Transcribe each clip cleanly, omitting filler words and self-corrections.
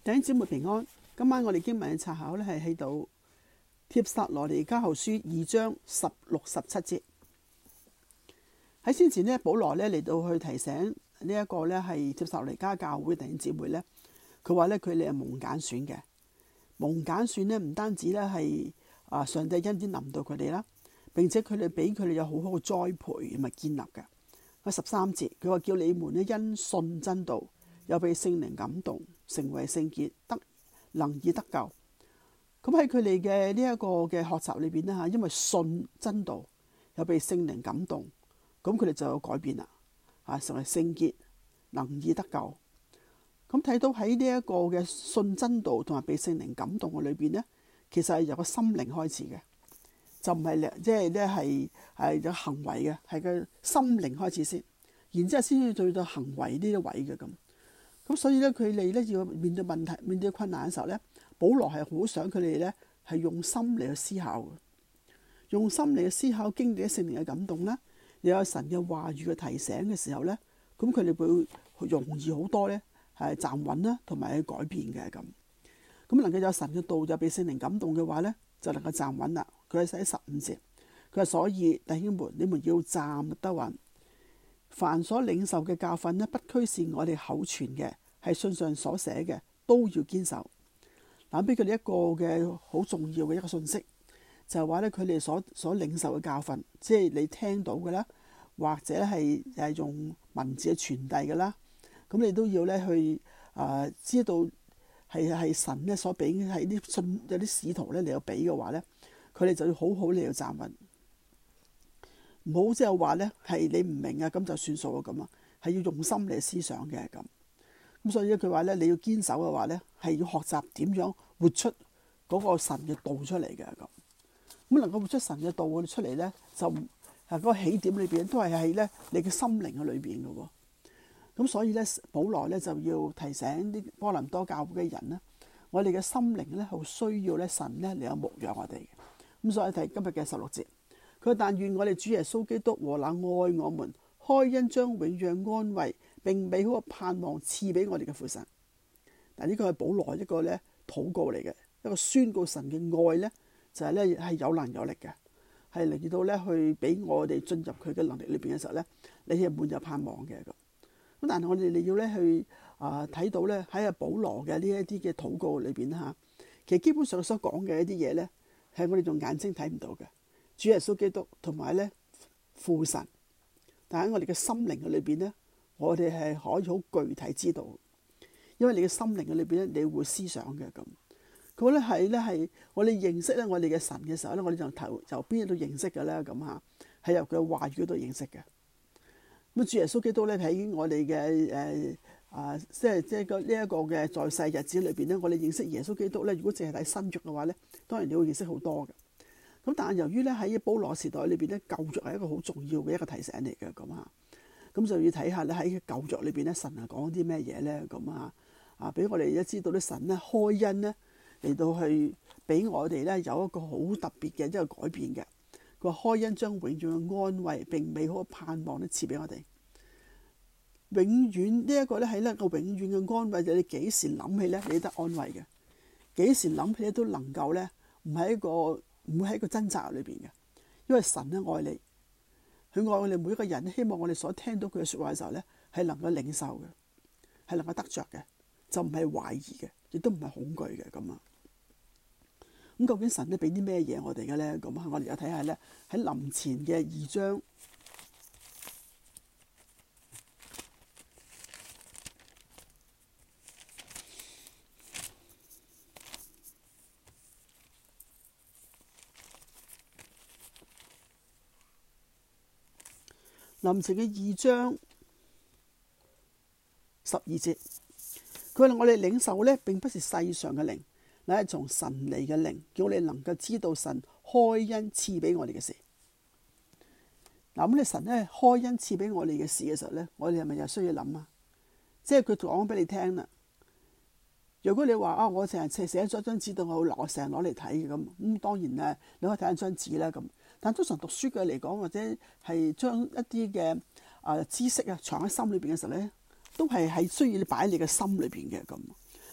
弟兄姊妹平安。今晚我哋經文嘅查考咧係喺度帖撒羅尼迦後書2章16、17節。喺先前呢，保羅咧嚟到去提醒呢一個咧係帖撒羅尼迦教會弟兄姊妹咧，佢話咧佢哋係蒙揀選嘅。蒙揀選咧唔單止咧係上帝恩典臨到佢哋啦，並且佢哋俾佢哋有好好嘅栽培同埋建立嘅。喺13節佢話叫你們咧因信真道，又被聖靈感動，成為聖潔，能以得救。咁喺佢哋嘅呢一個嘅學習裏邊咧嚇，因為信真道，又被聖靈感動，咁佢哋就有改變啦嚇，成為聖潔，能以得救。咁睇到喺呢一個嘅信真道同埋被聖靈感動嘅裏邊呢，其實係由個心靈開始嘅，就唔係即係咧係有行為嘅，係個心靈開始先，然之後先至去到行為呢啲位嘅咁。咁所以咧，佢哋咧要面對問題、面對困難嘅時候咧，保羅係好想佢哋咧係用心嚟去思考嘅，用心嚟去思考，經歷聖靈嘅感動啦，又有神嘅話語嘅提醒嘅時候咧，咁佢哋會容易好多咧，係站穩啦，同埋去改變嘅咁。咁能夠有神嘅道就被聖靈感動嘅話咧，就能夠站穩啦。佢係寫15節，佢話所以弟兄們，你們要站得穩。凡所領受嘅教訓呢，不拘是我哋口傳嘅，係信上所寫嘅，都要堅守。嗱，俾佢哋一個嘅好重要嘅一個信息，就係話咧，佢哋所領受嘅教訓，即係你聽到嘅啦，或者係用文字去傳遞嘅啦，咁你都要咧去知道係神咧所俾，係啲信有啲使徒咧嚟有俾嘅話咧，佢哋就要好好嚟到站穩。唔好即係話咧，係你唔明啊，咁就算數啊咁啊，係要用心嚟思想嘅咁。咁所以咧，佢話咧，你要堅守嘅話咧，係要學習點樣活出嗰個神嘅道出嚟嘅咁。咁能夠活出神嘅道出嚟咧，就嗰個起點裏邊都係喺咧你嘅心靈嘅裏邊嘅喎。咁所以咧，保羅咧就要提醒啲哥林多教會嘅人咧，我哋嘅心靈咧好需要咧神咧嚟有牧養我哋嘅。咁所以睇今日嘅16節。佢話但願我哋主耶穌基督和那愛我們、開恩將永遠安慰並美好嘅盼望賜俾我哋嘅父神。嗱，呢個係保羅一個咧禱告嚟嘅，一個宣告神嘅愛咧，就係咧係有能有力嘅，係嚟到咧去俾我哋進入佢嘅能力裏邊嘅時候咧，你係滿有盼望嘅咁。咁但係我哋要咧去睇到咧喺阿保羅嘅呢一啲嘅禱告裏邊嚇，其實基本上所講嘅一啲嘢咧係我哋用眼睛睇唔到嘅。主耶穌基督同埋咧父神，但喺我哋嘅心靈嘅裏邊咧，我哋係可以好具體知道，因為你嘅心靈嘅裏邊咧，你會思想嘅咁。佢咧係我哋認識咧我哋嘅神嘅時候咧，我哋就由邊度認識嘅咧咁嚇，係由佢嘅話語嗰度認識嘅。咁主耶穌基督咧喺我哋嘅即係呢一個嘅在世日子裏邊咧，我哋認識耶穌基督咧，如果淨係睇新約嘅話咧，當然你會認識好多嘅。咁但係由於咧喺保羅時代裏邊咧，舊約係一個好重要嘅一個提醒嚟嘅咁嚇，咁就要睇下咧喺舊約裏邊咧，神係講啲咩嘢咧咁嚇俾我哋一知道咧，神咧開恩咧嚟到去俾我哋咧有一個好特別嘅一個改變嘅。佢話開恩將永遠嘅安慰並美好嘅盼望咧賜俾我哋。永遠呢一個咧係一個永遠嘅安慰，就你幾時諗起咧，你得安慰嘅；幾時諗起咧都能夠咧唔會喺一個掙扎裏邊嘅，因為神咧愛你，佢愛我哋每一個人，希望我哋所聽到佢嘅說話嘅時候咧，係能夠領受嘅，係能夠得着嘅，就唔係懷疑嘅，亦都唔係恐懼嘅咁啊。咁究竟神咧俾啲咩嘢我哋嘅咧？咁我哋又睇下咧喺林前嘅2章。林前嘅2章12節，佢話我哋領受咧並不是世上嘅靈，乃係從神嚟嘅靈，叫我哋能夠知道神開恩賜俾我哋嘅事。嗱，咁你神咧開恩賜俾我哋嘅事嘅時候咧，我哋係咪又需要諗啊？即係佢講俾你聽啦。如果你話我成日寫咗張紙，我成日攞嚟睇嘅咁，當然咧你可以睇一張紙啦咁。但通常讀書嘅嚟講，或者係將一啲嘅知識藏喺心裏邊嘅時候咧，都係需要你擺喺你嘅心裏邊嘅咁。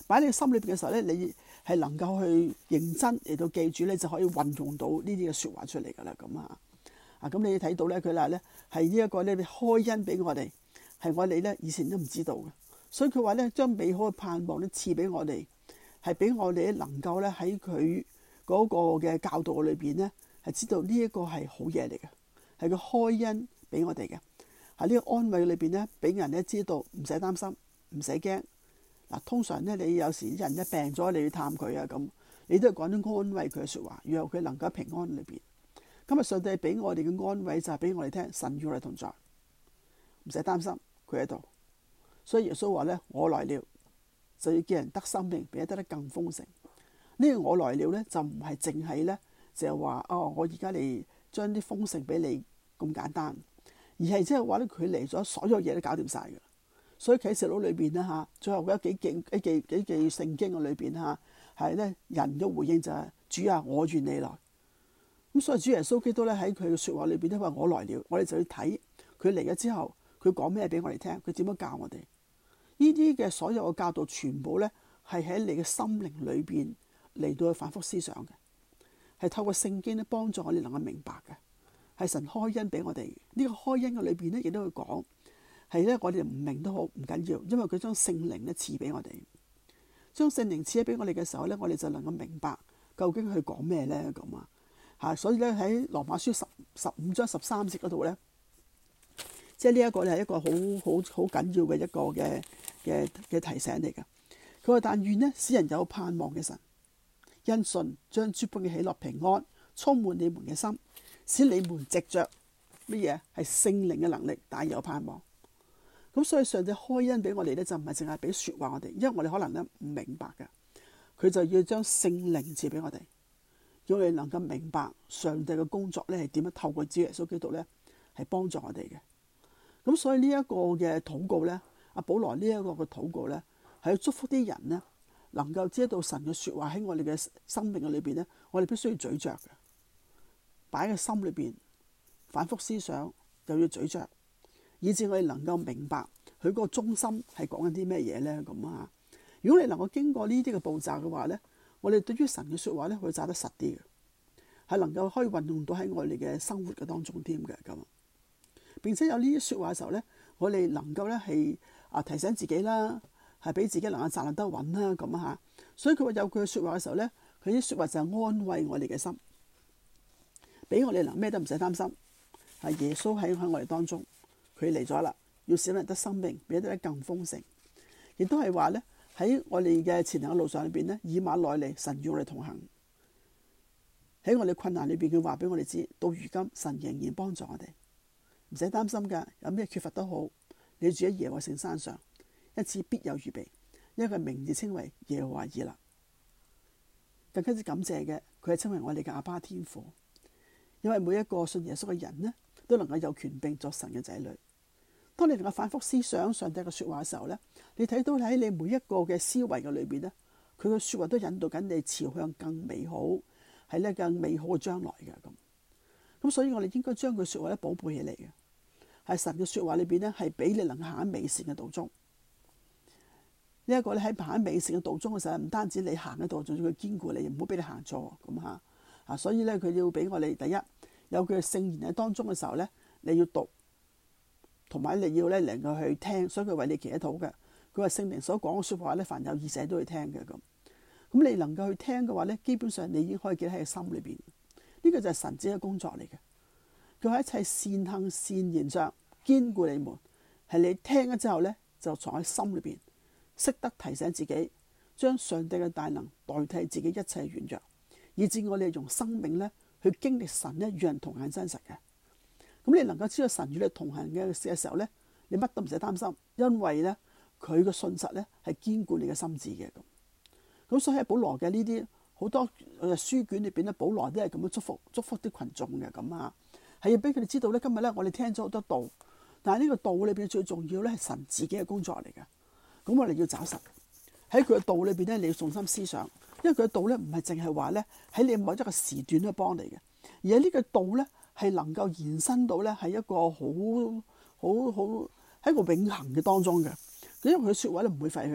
擺喺你心裏邊嘅時候咧，你係能夠去認真嚟到記住咧，就可以運用到呢啲嘅説話出嚟噶啦。咁咁你睇到咧，佢話咧係呢一個咧開恩俾我哋，係我哋咧以前都唔知道嘅，所以佢話咧將美好嘅盼望咧賜俾我哋，係俾我哋能夠咧喺佢嗰個嘅教導裏邊咧係知道呢一個係好嘢嚟嘅，係個開恩俾我哋嘅，喺呢個安慰裏邊咧俾人咧知道唔使擔心，唔使驚。嗱，通常咧你有時啲人咧病咗，你去探佢啊咁，你都係講啲安慰佢嘅説話，讓佢能夠平安裏邊。今日上帝俾我哋嘅安慰就係俾我哋聽，神與我哋同在，唔使擔心，佢喺度。所以耶穌話咧：我來了，就要叫人得生命，並且得更豐盛。呢個我來了咧，就唔係淨係咧，就係話哦，我而家嚟將啲豐盛俾你咁簡單，而係即係話咧，佢嚟咗，所有嘢都搞掂晒㗎。所以啟示錄裏邊咧嚇，最後嗰幾記聖經嘅裏邊嚇，係咧人嘅回應就係、是、主啊，我願你來。咁所以主耶穌基督咧喺佢嘅説話裏邊咧話我來了，我哋就要睇佢嚟咗之後，佢講咩俾我哋聽，佢點樣教我哋。呢啲嘅所有嘅教導，全部咧係喺你嘅心靈裏邊嚟到去反覆思想嘅，係透過聖經咧幫助我哋能夠明白嘅，係神開恩俾我哋。呢、這個開恩嘅裏邊咧亦都會講。係咧，我哋唔明都好唔緊要，因為佢將聖靈咧賜俾我哋，將聖靈賜咗俾我哋嘅時候咧，我哋就能夠明白究竟佢講咩咧咁啊。所以咧喺羅馬書15章13節嗰度咧，即係呢一個咧係一個好緊要嘅一個嘅提醒嚟嘅。佢話：但願呢，使人有盼望嘅神，因信將諸般嘅喜樂平安充滿你們嘅心，使你們藉着乜嘢係聖靈嘅能力，大有盼望。咁所以上帝開恩俾我哋咧，就唔係淨係俾説話我哋，因為我哋可能咧唔明白嘅，佢就要將聖靈賜俾我哋，要我哋能夠明白上帝嘅工作咧係點樣透過主耶穌基督咧係幫助我哋嘅。咁所以呢一個嘅禱告咧，阿保羅呢一個嘅禱告咧，係要祝福啲人咧能夠知道神嘅説話喺我哋嘅生命嘅裏邊咧，我哋必須要咀嚼嘅，擺喺心裏邊反覆思想，又要咀嚼。以至我哋能夠明白佢嗰個中心係講緊啲咩嘢咧咁啊！如果你能夠經過呢啲嘅步驟嘅話咧，我哋對於神嘅説話咧會揸得實啲嘅，係能夠可以運用到喺我哋嘅生活嘅當中添嘅咁。並且有呢啲説話嘅時候咧，我哋能夠咧係提醒自己啦，係俾自己能夠站立得穩啦咁啊！所以佢話有句説話嘅時候咧，佢啲説話就係安慰我哋嘅心，俾我哋能咩都唔使擔心，係耶穌喺我哋當中。佢嚟咗啦，要使人得生命，俾得更豐盛。亦都係話咧，喺我哋嘅前行嘅路上裏邊咧，以馬內利，神與我哋同行。喺我哋困難裏邊，佢話俾我哋知，到如今神仍然幫助我哋，唔使擔心㗎。有咩缺乏都好，你住喺耶和華聖山上，因此必有預備，因為名字稱為耶和華以勒。更加之感謝嘅，佢係稱為我哋嘅阿爸天父，因為每一個信耶穌嘅人呢，都能夠有權柄作神嘅仔女。當你能夠反覆思想上帝嘅説話嘅時候咧，你睇到喺你每一個嘅思維嘅裏邊咧，佢嘅説話都引導緊你朝向更美好，係咧更美好嘅將來嘅咁。咁所以我哋應該將佢説話咧寶貝起嚟嘅，係神嘅説話裏邊咧係俾你能夠行喺美善嘅道中。呢一個咧喺行喺美善嘅道中嘅時候，唔單止你行喺度，仲要佢堅固你，唔好俾你行錯咁嚇。所以咧佢要俾我哋第一有佢嘅聖言喺當中嘅時候咧，你要讀。同埋你要咧能夠去聽，所以佢為你祈禱嘅。佢話聖靈所講嘅説話咧，凡有耳者都會聽嘅咁。咁你能夠去聽嘅話咧，基本上你已經可以記喺個心裏邊。呢個就係神子嘅工作嚟嘅。佢話一切善行善言上堅固你們，係你聽咗之後咧，就藏喺心裏邊，識得提醒自己，將上帝嘅大能代替自己一切軟弱，以至我哋用生命咧去經歷神咧與人同行真實嘅。咁你能夠知道神與你同行嘅時候咧，你乜都唔使擔心，因為咧佢嘅信實咧係堅固你嘅心智嘅咁。咁所以喺保羅嘅呢啲好多書卷裏邊咧，保羅都係咁樣祝福啲群眾嘅咁啊，係要俾佢哋知道咧，今日咧我哋聽咗好多道，但係呢個道裏邊最重要咧係神自己嘅工作嚟嘅。咁我哋要找實喺佢嘅道裏邊咧，你要重心思想，因為佢嘅道咧唔係淨係話咧喺你某一個時段都幫你嘅，而係呢個道咧。係能夠延伸到咧，係一個好喺一個永恆嘅當中嘅。因為佢説話咧唔會廢去，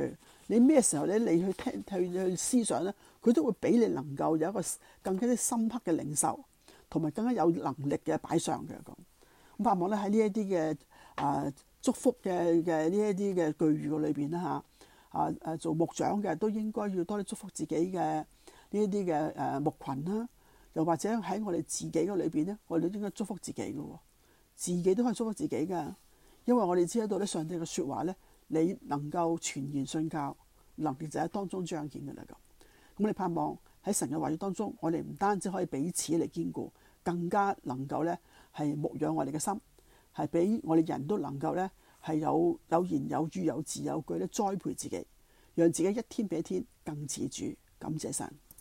你咩時候咧，你去聽去思想咧，佢都會俾你能夠有一個更加之深刻嘅領受，同埋更加有能力嘅擺上嘅咁。咁盼望咧喺呢一啲嘅祝福嘅呢一啲嘅句語裏邊啦嚇，做牧長嘅都應該要多啲祝福自己嘅呢一啲嘅牧群啦，又或者喺我哋自己嘅裏邊咧，我哋都應該祝福自己嘅喎，自己都可以祝福自己㗎，因為我哋知道咧上帝嘅説話咧，你能夠傳言信教，能力就喺當中彰顯嘅啦咁。咁你盼望喺神嘅話語當中，我哋唔單止可以彼此嚟堅固，更加能夠咧係牧養我哋嘅心，係俾我哋人都能夠咧係有言有語有字有句咧栽培自己，讓自己一天比一天更似主。感謝神。